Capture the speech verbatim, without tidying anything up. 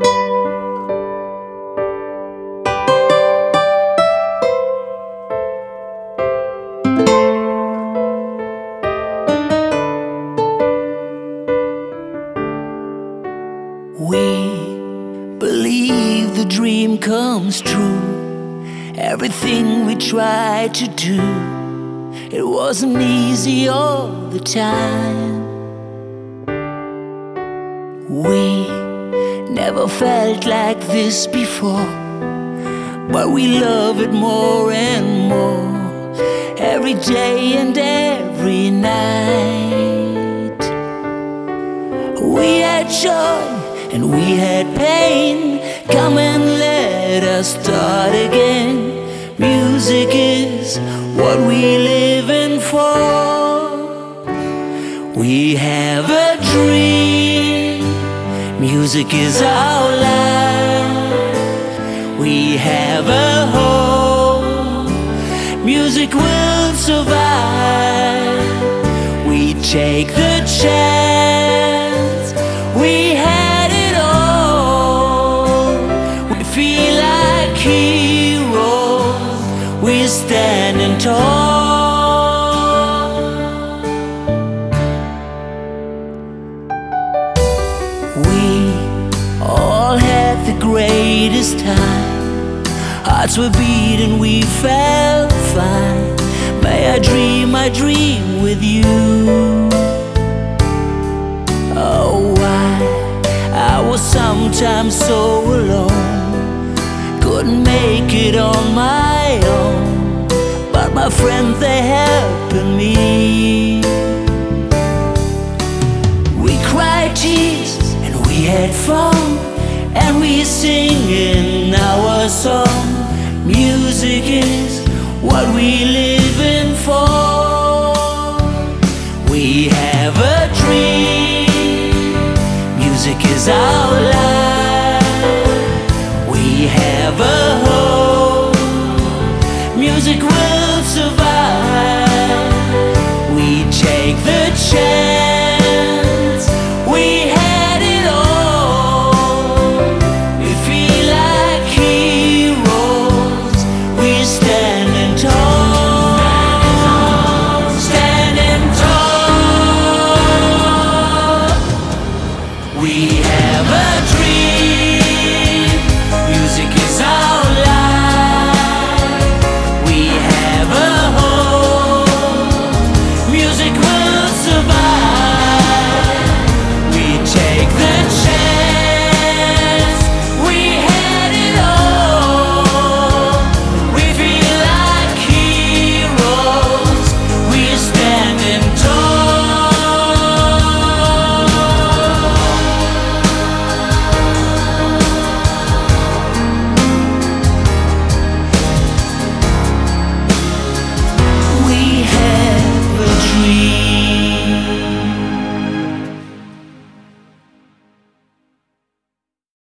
We believe the dream comes true. Everything we tried to do, it wasn't easy all the time. We never felt like this before, but we love it more and more, every day and every night. We had joy and we had pain. Come and let us start again. Music is what we living for. We have a dream. Music is our life. We have a hope. Music will survive. We take the chance. We had it all. We feel like heroes. We're standing tall. We all had the greatest time. Hearts were beating, we felt fine. May I dream, I dream with you. Oh, why I was sometimes so alone, couldn't make it on my own, but my friends, they helping me. We cried tears and we had fun, and we singing our song. Music is what we living for. We have a dream. Music is our life. We have a hope. Music will survive. We take the chance.